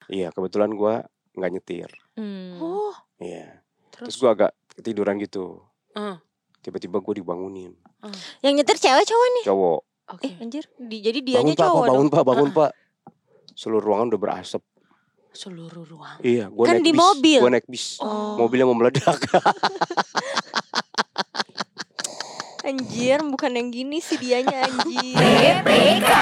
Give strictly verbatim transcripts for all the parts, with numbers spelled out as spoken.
Iya, kebetulan gue nggak nyetir. Hmm. Oh. Iya. Terus, Terus gue agak ketiduran gitu. Uh. Tiba-tiba gue dibangunin. Uh. Yang nyetir cewek cowok nih? Cowok. Oke. Eh anjir, di, jadi dianya Bangun pak, cowok pak, bangun dong. pak, bangun Uh-uh. pak. Seluruh ruangan udah berasap. Seluruh ruang. Iya, gue Kan naik di bis. mobil. Gue naik bis. Oh. Mobilnya mau meledak. Anjir, bukan yang gini sih dianya anjir. B P K.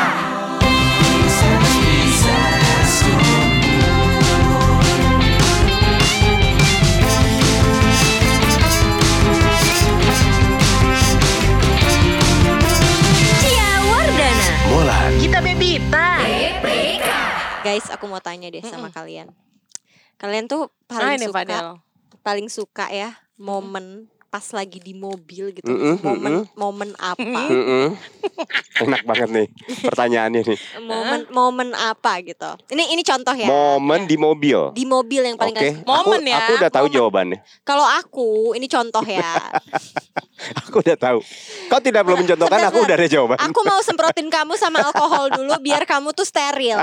Ciawardana. Molan. Kita bebita. B P K. Guys, aku mau tanya deh sama Mm-mm. kalian. Kalian tuh Nah paling ini suka Fadel. paling suka ya momen pas lagi di mobil gitu. Mm-mm, Momen mm-mm. momen apa? Mm-mm. Enak banget nih pertanyaannya nih. Momen momen apa gitu. Ini ini contoh ya. Momen di mobil. Di mobil yang paling Oke, kalian- Momen aku, ya, aku udah tahu momen. jawabannya. Kalau aku, ini contoh ya. Aku udah tahu. Kau tidak perlu mencontohkan, aku udah ada jawaban. Aku mau semprotin kamu sama alkohol dulu biar kamu tuh steril.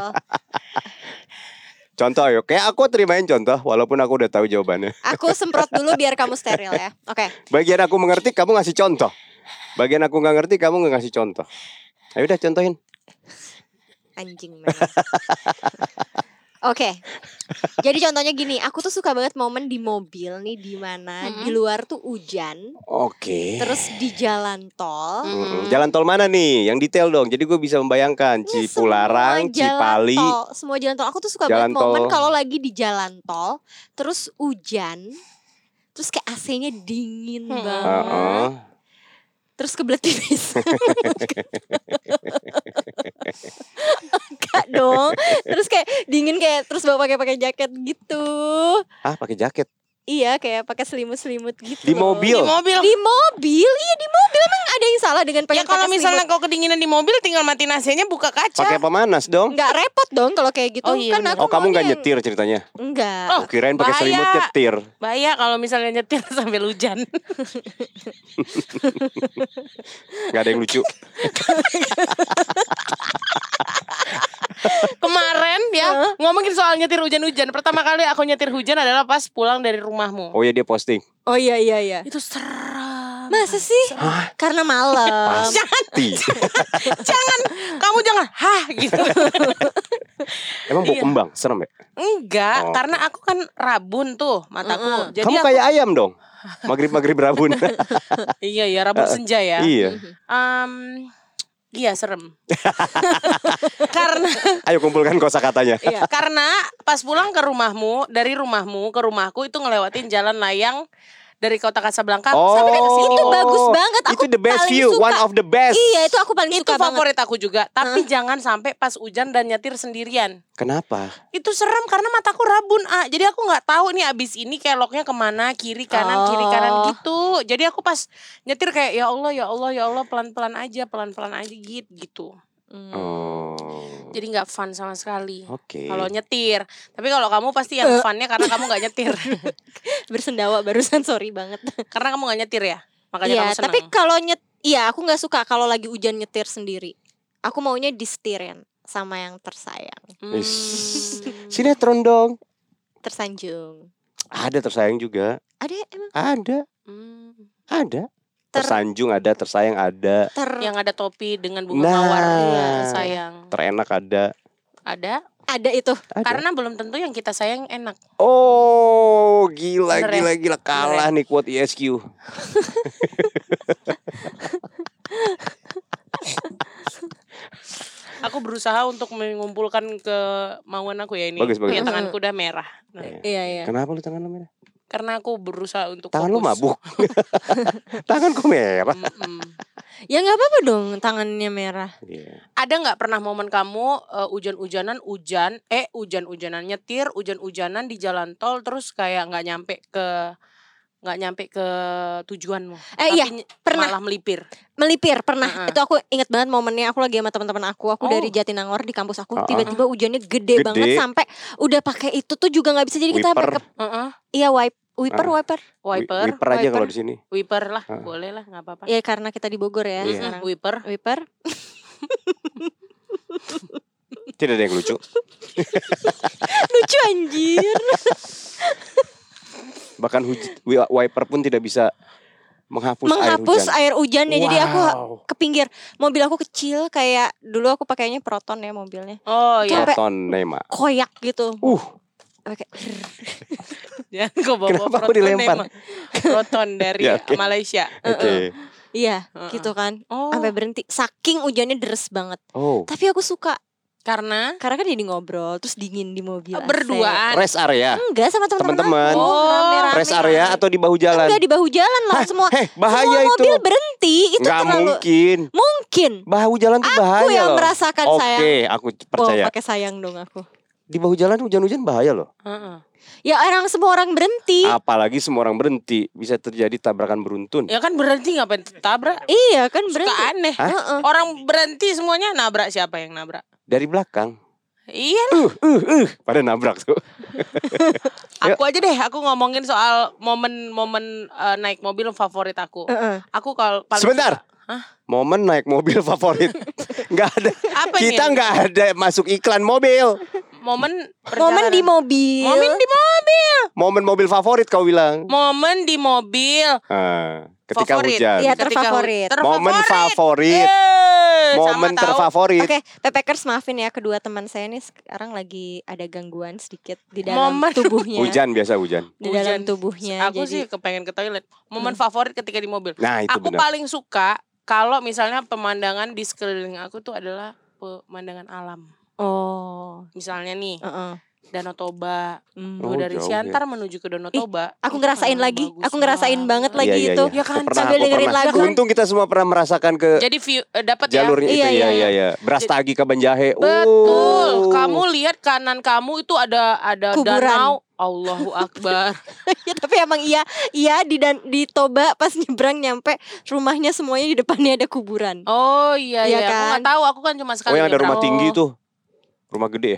Contoh yuk, kayak aku terimain contoh walaupun aku udah tahu jawabannya. Aku semprot dulu biar kamu steril ya. Oke. Bagian aku mengerti, kamu ngasih contoh. Bagian aku nggak ngerti, kamu nggak ngasih contoh. Ayo udah contohin. Anjing memang. Oke. Jadi contohnya gini, aku tuh suka banget momen di mobil nih di mana Mm-mm. di luar tuh hujan, Oke. terus di jalan tol. Mm-mm. Jalan tol mana nih? Yang detail dong. Jadi gue bisa membayangkan Ini Cipularang, semua jalan Cipali. tol, semua jalan tol. Aku tuh suka Jalan banget momen tol. kalau lagi di jalan tol, terus hujan, terus kayak A C-nya dingin Hmm. banget. Heeh. Terus kebelet tipis. Enggak dong. Terus kayak dingin kayak terus bawa pakai pakai jaket gitu. Ah, pakai jaket. Iya, kayak pakai selimut-selimut gitu. Di loh. mobil. Di mobil. Di mobil, iya di mobil. Emang ada yang salah dengan Ya pengen kalau pakai misalnya selimut? kau kedinginan di mobil tinggal matiin A C-nya, buka kaca. Pakai pemanas dong. Nggak repot dong kalau kayak gitu. Oh, iya, Kan bener. aku Oh, kamu maunya nggak yang- nyetir ceritanya? Enggak. Oh, Oh, kirain pakai bahaya. selimut nyetir. Bahaya kalau misalnya nyetir sambil hujan. Nggak ada yang lucu. Kemarin ya Hah? ngomongin soal nyetir hujan-hujan. Pertama kali aku nyetir hujan adalah pas pulang dari rumahmu. Oh ya dia posting. Oh iya iya iya. Itu seram. Masa sih? Hah? Karena malam. Pasti. Jangan, kamu jangan hah gitu. Emang bau Iya. kembang, serem ya? Enggak, Oh, karena aku kan rabun tuh mataku. Jadi Kamu aku- kayak ayam dong. Maghrib-maghrib rabun. iya ya rabun senja ya. Iya. Em, iya serem. Karena Ayo kumpulkan kosakatanya. Iya, karena pas pulang ke rumahmu, dari rumahmu ke rumahku itu ngelewatin jalan layang dari kota Casablanca Oh, sampai ke sini. Itu bagus banget. Aku Itu the best paling view, suka. one of the best. Iya, itu aku paling Itu suka banget. favorit aku juga, tapi jangan sampai pas hujan dan nyetir sendirian. Kenapa? Itu serem karena mataku rabun, ah. Jadi aku nggak tahu nih abis ini keloknya kemana, kiri kanan, Oh. kiri kanan gitu. Jadi aku pas nyetir kayak ya Allah, ya Allah, ya Allah, pelan-pelan aja, pelan-pelan aja gitu gitu. Hmm. Oh. Jadi nggak fun sama sekali. Oke. Kalau nyetir, tapi kalau kamu pasti yang funnya karena kamu nggak nyetir, Bersendawa barusan, sorry banget. karena kamu nggak nyetir ya, makanya Iya, kamu senang. tapi kalau nyet, iya aku nggak suka kalau lagi hujan nyetir sendiri. Aku maunya disetirin sama yang tersayang, Hmm. Is. Sinetron dong. tersanjung. Ada tersayang juga. Ada emang Ada. Hmm. Ada. Ter- Tersanjung ada, tersayang ada, ter Yang ada topi dengan bunga Nah. mawar, Iya. sayang. terenak ada. Ada, ada itu. Ada. karena belum tentu yang kita sayang enak. Oh, gila Bener ya? gila gila kalah nih quote I S Q. Aku berusaha untuk mengumpulkan kemauan aku ya ini. Bagus, bagus. Ya, tanganku udah merah. Nah, Iya. Iya iya. Kenapa lu tangan lu merah? karena aku berusaha untuk Tangan lu fokus. mabuk. Tanganku merah. Mm-mm. Ya nggak apa-apa dong tangannya merah. Iya. Ada nggak pernah momen kamu eh, hujan-hujanan hujan eh hujan-hujanan nyetir hujan-hujanan di jalan tol terus kayak nggak nyampe ke nggak nyampe ke tujuanmu? Eh, iya, ny- pernah. malah melipir. Melipir pernah. Uh-uh. Itu aku ingat banget momennya, aku lagi sama teman-teman aku. Aku Oh. dari Jatinangor di kampus aku. Uh-uh. Tiba-tiba hujannya gede, Gede. banget sampai udah pakai itu tuh juga nggak bisa, jadi kita Wiper. pakai Heeh. iya wipe wiper Ah. wiper. Wiper, Wi- Wiper aja wiper. kalau di sini. wiper lah, Uh. boleh lah, nggak apa-apa. Ya karena kita di Bogor ya Iya. sekarang. Wiper. Wiper. Tidak ada yang lucu. Lucu Bahkan huj- wi- wiper pun tidak bisa menghapus, menghapus air hujan. air hujannya. Jadi aku Wow. ke pinggir. Mobil aku kecil, kayak dulu aku pakainya Proton ya mobilnya. Oh Itu iya. sampai Proton Nema. koyak gitu. Uh, Kayak Jangan kau bawa Kenapa aku proton dilempar? emang. Proton dari Ya, oke. Malaysia. oke. iya, Heeh. gitu kan. Oh. Sampai berhenti. Saking hujannya deres banget. Oh, Tapi aku suka Karena karena kan jadi ngobrol terus dingin di mobil. A C. berduaan. rest area. Enggak sama teman-teman. Teman-teman. aku. Oh, Rame-rame. Rest area atau di bahu jalan? Enggak di bahu jalan lah semua. Heh, bahaya semua itu. mobil berhenti itu Nggak terlalu mungkin. mungkin. Bahu jalan tuh bahaya Aku yang loh. merasakan Oke, sayang. aku Oh, percaya. pakai sayang dong aku. Di bahu jalan hujan-hujan bahaya loh. Heeh. Ya orang semua orang berhenti. Apalagi semua orang berhenti, bisa terjadi tabrakan beruntun. Ya kan berhenti ngapain tabrak? Iya kan Suka berhenti. aneh. Hah? Heeh. Orang berhenti semuanya nabrak, siapa yang nabrak? Dari belakang. Iya, Uh, uh, uh, pada nabrak tuh. aku aja deh. Aku ngomongin soal momen-momen eh, naik mobil favorit aku. Heeh. Aku kalau paling Sebentar. suka- Hah? Momen naik mobil favorit. Nggak ada. Apa Kita nih? nggak ada masuk iklan mobil. Momen Momen di perjalanan. mobil. Momen di mobil. Momen mobil favorit kau bilang. Momen di mobil. Ah, ketika Favorit. hujan. Iya, Ketika terfavorit. hu- Momen favorit. Eh, Momen sama tahu. terfavorit. Oke, Pepekers maafin ya kedua teman saya nih sekarang lagi ada gangguan sedikit di dalam Momen. tubuhnya. Hujan biasa hujan. Di dalam Hujan. tubuhnya. Aku jadi sih kepengen ke toilet. Momen favorit ketika di mobil. Nah, itu Aku benar. paling suka kalau misalnya pemandangan di sekeliling aku tuh adalah pemandangan alam. oh, Misalnya nih, heeh. Danau Toba. Hmm. Oh, Oh, dari jauh Siantar menuju ke Danau Ih, Toba. Aku itu ngerasain kan lagi. bagus Aku ngerasain banget lagi Iya, iya, itu. iya. Ya kan, Aku pernah, sambil aku dengerin pernah. lagu. Untung kita semua pernah merasakan ke Jadi view eh, dapat ya. jalurnya itu. Iya, Iya, iya. iya, iya. Brastagi ke Banjahe. Betul. Oh. Kamu lihat kanan kamu itu ada ada Kuburan. danau. Allahu Akbar. Ya tapi emang iya, iya di dan di Toba pas nyebrang nyampe rumahnya semuanya di depannya ada kuburan. Oh iya Iya iya. Aku kan? nggak tahu. Aku kan cuma sekali. Oh, yang ada rumah nyebrang. tinggi tuh. Rumah gede ya?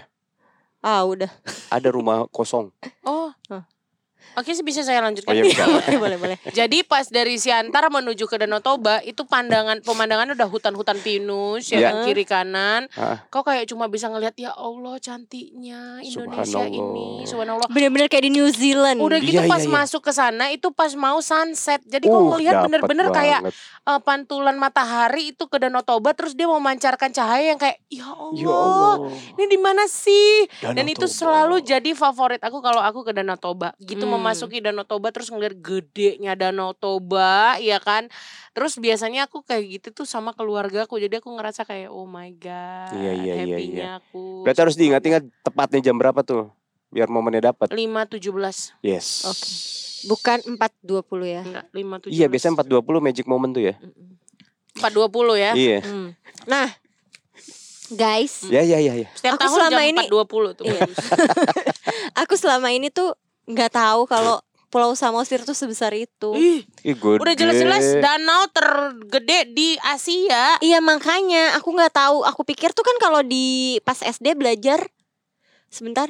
Ah udah. Ada rumah kosong. Oh. Hah. Oke sih bisa saya lanjutkan. Oh, iya, bisa. boleh boleh boleh. Jadi pas dari Siantar menuju ke Danau Toba itu pandangan pemandangan udah hutan-hutan pinus ya Iya. kan, kiri kanan. Ah. Kau kayak cuma bisa ngelihat ya Allah cantiknya Indonesia Subhanallah. ini. Subhanallah. Bener-bener kayak di New Zealand. Udah gitu Iya, pas iya, iya. masuk ke sana itu pas mau sunset. Jadi kau Uh, ngelihat dapet bener-bener kayak banget. eh, pantulan matahari itu ke Danau Toba terus dia memancarkan cahaya yang kayak ya Allah. Ya Allah. Ini di mana sih? Danau Dan itu Toba. selalu jadi favorit aku kalau aku ke Danau Toba. Gitu Hmm. memasuki Danau Toba terus ngeliat gedenya Danau Toba, ya kan? Terus biasanya aku kayak gitu tuh sama keluarga aku. Jadi aku ngerasa kayak oh my god, Iya, iya, iya, happy-nya iya. aku. Berarti harus diingat-ingat tepatnya jam berapa tuh. Biar momennya dapat. lima tujuh belas. Yes. Oke. Bukan empat dua puluh ya. Enggak, lima tujuh belas. Iya, biasanya empat dua puluh magic moment tuh ya. empat dua puluh ya. Iya. Hmm. Nah, guys, Ya, ya, ya, ya. Setiap Aku tahun selama jam ini- empat dua puluh tuh. Iya. aku selama ini tuh nggak tahu kalau Pulau Samosir tuh sebesar itu. Ih, Ih, gede. udah jelas-jelas danau tergede di Asia. Iya makanya aku nggak tahu. Aku pikir tuh kan kalau di pas S D belajar sebentar.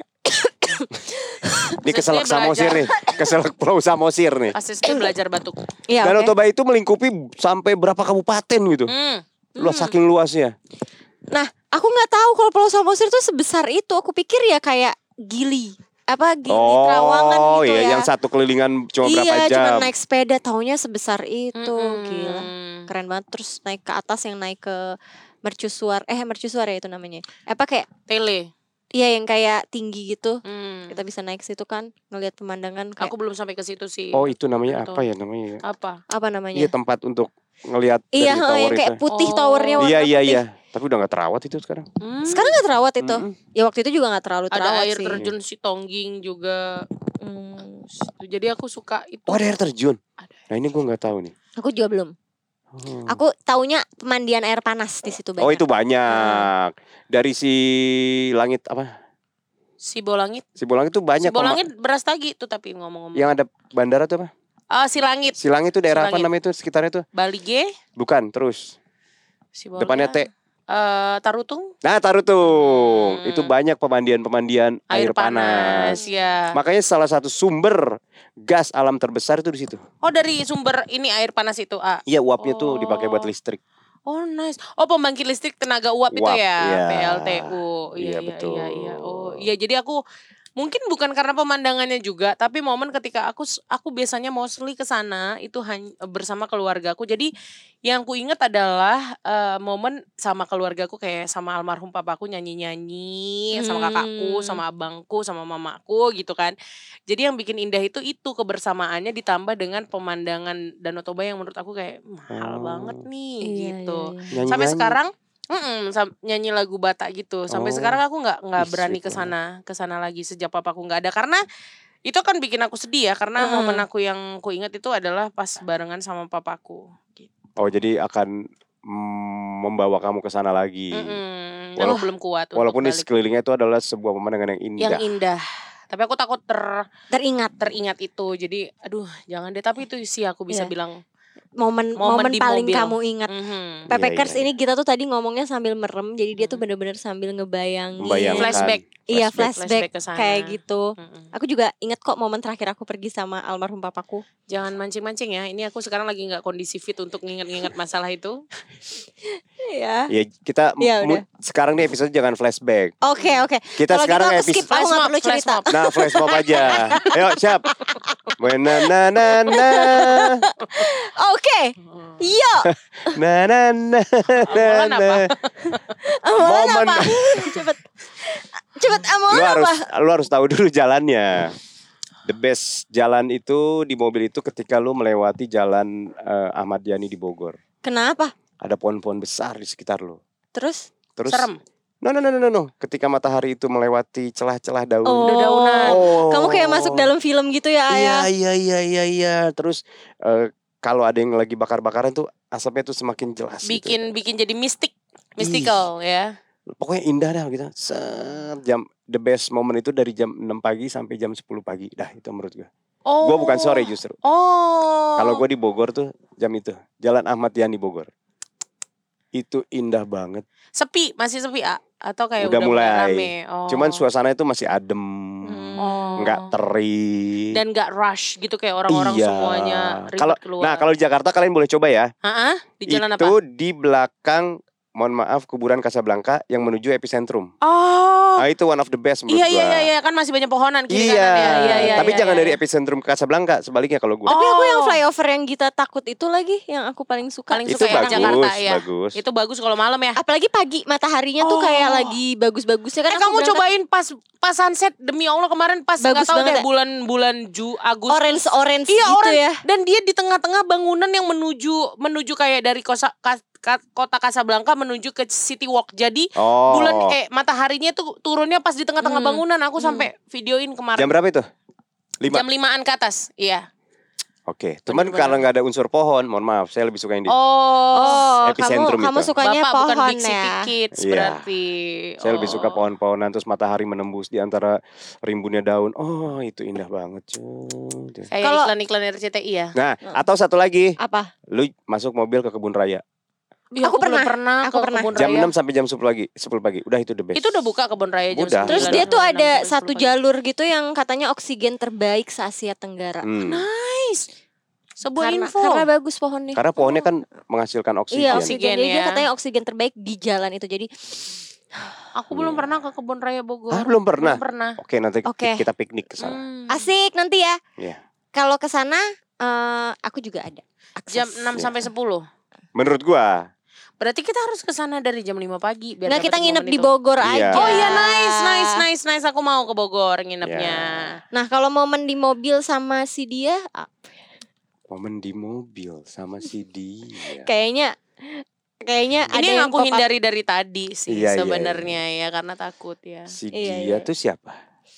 Ini keselak Saya belajar. Samosir nih. Keselak Pulau Samosir nih. Pas S D belajar batuk. Iya Danau oke. Toba itu melingkupi sampai berapa kabupaten gitu. Hmm. Luas, saking luasnya. Nah aku nggak tahu kalau Pulau Samosir tuh sebesar itu. Aku pikir ya kayak Gili. Apa Gili Trawangan Oh gitu iya, ya. yang satu kelilingan cuma berapa Iya, jam. cuma naik sepeda. Taunya sebesar itu. Mm-mm. Gila. Keren banget. Terus naik ke atas yang naik ke mercusuar. Eh mercusuar ya itu namanya. Apa kayak Tele. iya yang kayak tinggi gitu. Hmm. Kita bisa naik situ kan ngelihat pemandangan kayak Aku belum sampai ke situ sih. Oh itu namanya Betul. apa ya namanya? Apa? apa namanya? Iya tempat untuk ngelihat Iya, dari heeh, tower yang kayak itu. putih Oh. towernya warna Iya iya putih. iya. Tapi udah nggak terawat itu sekarang. Hmm. Sekarang nggak terawat itu. Mm-mm. Ya waktu itu juga nggak terlalu Ada terawat air sih. terjun si Tongging juga. Hmm, Jadi aku suka itu. Oh ada air terjun. Ada. Nah ini gue nggak tahu nih. aku juga belum. Oh. Aku taunya pemandian air panas di situ banyak. Oh itu banyak. Dari si langit apa? Si Bolangit. Si Bolangit itu banyak. Si Bolangit beras tagi tuh tapi ngomong-ngomong. Yang ada bandara tuh apa? Ah, si Langit. Si Langit itu daerah apa Silangit. namanya itu sekitarnya tuh? Bali G. Bukan terus. Si Bola. Depannya T. Eh, Tarutung. Nah Tarutung. Hmm. Itu banyak pemandian-pemandian air, Air, panas. panas. Ya. Makanya salah satu sumber gas alam terbesar itu di situ. Oh dari sumber ini air panas itu. Ah. Iya uapnya tuh dipakai buat Oh. listrik. Oh nice. Oh pembangkit listrik tenaga uap, itu Uap, ya, iya. P L T U. Iya, Iya, iya, betul. iya, iya. Oh iya jadi aku Mungkin bukan karena pemandangannya juga, tapi momen ketika aku aku biasanya mostly ke sana itu hanya bersama keluargaku. Jadi yang ku ingat adalah uh, momen sama keluargaku kayak sama almarhum papaku nyanyi-nyanyi, sama kakakku, Hmm. sama abangku, sama mamaku gitu kan. Jadi yang bikin indah itu itu kebersamaannya ditambah dengan pemandangan Danau Toba yang menurut aku kayak mahal Oh. banget nih Iya, gitu. iya, iya. Nyanyi-nyanyi. Sampai sekarang Mm-mm, sam- nyanyi lagu Batak gitu. Sampai Oh. sekarang aku nggak nggak Ih, berani sweet ke sana ke sana lagi sejak papaku nggak ada, karena itu kan bikin aku sedih ya, karena Heeh. momen aku yang ku ingat itu adalah pas barengan sama papaku. Gitu. Oh, jadi akan mm, membawa kamu ke sana lagi. Mm-mm, dan Walau- aku belum kuat untuk Walaupun di balik. sekelilingnya itu adalah sebuah pemandangan yang indah. Yang indah. Tapi aku takut ter Teringat teringat itu. Jadi aduh jangan deh, tapi itu sih aku bisa Iya. bilang momen Momen momen di paling mobil. kamu ingat. mhm, Pepekers Iya, iya, ini kita tuh tadi ngomongnya sambil merem, jadi dia tuh Mhm. bener-bener sambil ngebayangin. Membayangkan. flashback. Iya, flashback. flashback, Flashback ke sana. kayak gitu. Mm-mm. Aku juga inget kok momen terakhir aku pergi sama almarhum papaku. Jangan mancing-mancing ya. Ini aku sekarang lagi nggak kondisi fit untuk nginget-nginget masalah itu. Iya. Ya kita Iya, mu- udah. sekarang nih episode jangan flashback. Oke, oke. Kita Kalau gitu sekarang aku episode skip, aku Flash gak mob, perlu flash cerita. mob. Nah, flash mob aja. Ayo, siap. Na na na na Oke, yuk. na na na Amalan na. apa? Amalan Momen. apa? Cepet. Cepet Lu amalan harus apa? lu harus tahu dulu jalannya. The best jalan itu di mobil itu ketika lu melewati jalan eh, Ahmad Yani di Bogor. Kenapa? Ada pohon-pohon besar di sekitar lu. Terus? Terus Serem. No no no no no. no. Ketika matahari itu melewati celah-celah daun. Oh, Dedaunan. Oh. kamu kayak masuk dalam film gitu ya, Ayah? Iya iya iya iya iya. Terus eh, kalau ada yang lagi bakar-bakaran tuh asapnya tuh semakin jelas. gitu. Bikin bikin jadi mistik, mystical ya. Pokoknya indah dah gitu. Set jam the best moment itu dari jam enam pagi sampai jam sepuluh pagi. Dah itu menurut gue. Oh. Gue bukan sore justru. Oh. Kalau gue di Bogor tuh jam itu. Jalan Ahmad Yani Bogor. Itu indah banget. sepi, masih sepi ah? Atau kayak Udah udah, mulai. rame. Oh. Cuman suasana itu masih adem. Oh. Nggak terik. Dan nggak rush gitu kayak orang-orang Iya. semuanya ribet Kalau keluar. nah kalau di Jakarta kalian boleh coba ya. Ah, di jalan itu apa? di belakang, mohon maaf, kuburan Casablanca yang menuju epicentrum. Oh. Nah itu one of the best menurut Iya gua. iya iya iya, kan masih banyak pohonan kiri Iya. kanan ya. Iya iya. Tapi iya, jangan iya. dari epicentrum ke Casablanca, sebaliknya kalau gue. Tapi aku yang Oh. flyover yang Gita takut itu lagi, yang aku paling suka. Paling Itu suka ya, bagus, Jakarta ya. bagus. Itu bagus kalau malam ya. Apalagi pagi, mataharinya tuh Oh. kayak lagi bagus-bagusnya kan. Eh aku kamu berangkat cobain pas pas sunset, demi Allah kemarin pas Bagus nggak tahu banget deh ya. bulan-bulan Ju Agustus. orange-orange Iya gitu orang ya. dan dia di tengah-tengah bangunan yang menuju menuju kayak dari kosa, ka- ka- kota Casablanca menuju ke City Walk. Jadi Oh. bulan eh mataharinya tuh turunnya pas di tengah-tengah Hmm. bangunan. Aku sampai videoin kemarin. Jam berapa itu? Lima. Jam limaan ke atas. Iya. Oke. Cuman Bener-bener. kalau nggak ada unsur pohon, mohon maaf, saya lebih suka yang di. Oh, Oh, kamu epicentrum kamu itu. sukanya Bapak bukan pohon Big City ya. Kids Iya. berarti. Saya lebih suka Oh. pohon-pohonan terus matahari menembus di antara rimbunnya daun. Oh, itu indah banget, cuy. Kayak Kalau- iklan-iklan R C T I ya. Nah, atau satu lagi, Apa? lu masuk mobil ke kebun raya. Ya, Aku belum pernah, pernah aku ke pernah. kebun Jam raya. enam sampai jam sepuluh pagi, sepuluh pagi. Udah itu the best. Itu udah buka kebun raya jam Udah. Terus sembilan, dia tuh enam ada sampai satu sepuluh pagi. jalur gitu yang katanya oksigen terbaik se-Asia Tenggara. Hmm. Nice. Sebuah Karena, info. karena bagus pohonnya. Karena pohonnya kan menghasilkan oksigen. Iya, Oksigen. oksigen. Jadi dia ya. katanya oksigen terbaik di jalan itu. Jadi Aku belum pernah ke kebun raya Bogor. Ah, belum pernah? Belum pernah. Oke, nanti Oke. kita piknik ke sana. Hmm. asik nanti ya. Iya. Kalau ke sana eh, aku juga ada akses. Jam enam Iya. sampai sepuluh. Menurut gua, Berarti kita harus ke sana dari jam lima pagi biar Nah, kita dapetin nginep momen di itu. Bogor Iya. aja. Oh iya, nice, nice, nice, nice. Aku mau ke Bogor nginepnya. Nah, kalau momen di mobil sama si dia ah, momen di mobil sama si dia. kayaknya kayaknya ada Ini yang aku pop up. hindari dari tadi sih Iya, iya, sebenarnya ya karena takut ya. Si Iya, dia iya. tuh siapa?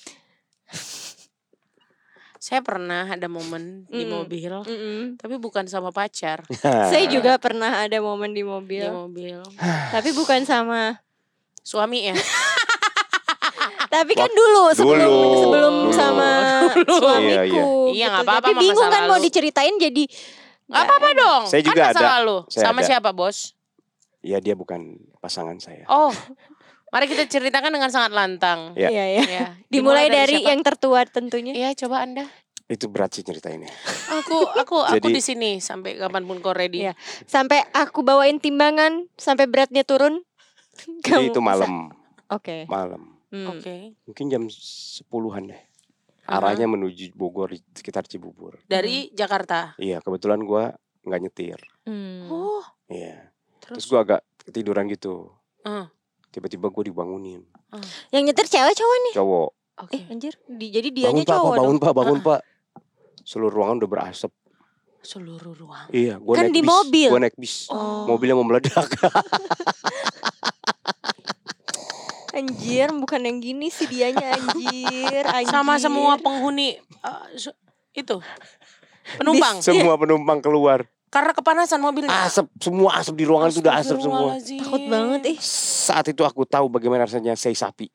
Saya pernah ada momen di Mm. mobil, Mm-mm. tapi bukan sama pacar Saya juga pernah ada momen di di mobil, mobil. tapi bukan sama. Suami ya. Tapi kan dulu sebelum Dulu, sebelum dulu. sama Dulu. suamiku. Iya, iya. Iya, nggak apa-apa, Tapi mah bingung masa kan mau lalu. diceritain jadi Gak apa-apa dong. Saya juga kan masa ada. lalu. Saya Sama ada. siapa bos? Ya dia bukan pasangan saya. Oh, mari kita ceritakan dengan sangat lantang. Ya. Iya, iya. Ya. Dimulai dari siapa? yang tertua tentunya. Iya, coba Anda. Itu berat sih ceritainnya. Aku aku aku Jadi- di sini sampai kapanpun kau ready. Iya. Sampai aku bawain timbangan sampai beratnya turun. Jadi Kamu itu bisa. malam, Oke. malam. Hmm. Oke. Mungkin jam sepuluhan deh. Arahnya menuju Bogor di sekitar Cibubur. Dari Jakarta. Iya, kebetulan gua nggak nyetir. Hmm. Oh, Iya. Terus terus gua agak ketiduran gitu. Uh. Tiba-tiba gua dibangunin. Yang nyetir cewek cowok nih? Cowok. Oke. Eh anjir, di, jadi Bangun dianya Pak, cowok Pak, bangun dong. Pak, bangun Ah. Pak. Seluruh ruangan udah berasap. Seluruh ruang. Iya, gua Kan naik di bis. mobil. Gua naik bis. Oh. Mobilnya mau meledak. Anjir, bukan yang gini sih dianya anjir, anjir. Sama semua penghuni uh, su- itu penumpang. Semua penumpang keluar. Karena kepanasan mobilnya. Asap, semua asap di ruangan itu udah asap semua. Astagfirullahaladzim. Takut banget ih. Saat itu aku tahu bagaimana rasanya sei sapi.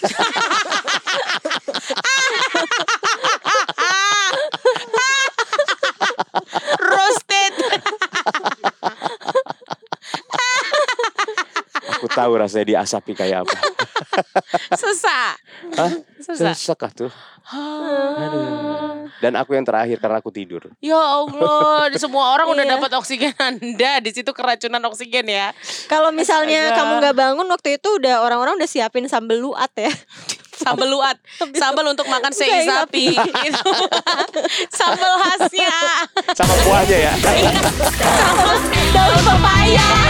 Roasted. Aku tahu rasanya diasapi kayak apa. Susah. Hah? Susah. Sesek ah tuh. Aduh. Dan aku yang terakhir karena aku tidur. Ya Allah, semua orang udah Iya. dapat oksigen Anda. Di situ keracunan oksigen ya. Kalau misalnya Astaga. kamu nggak bangun waktu itu udah orang-orang udah siapin sambal luat ya. Sambal luat, sambal untuk makan sei Sei sapi. Itu sambal khasnya. Sama kuahnya ya. Daun pepaya.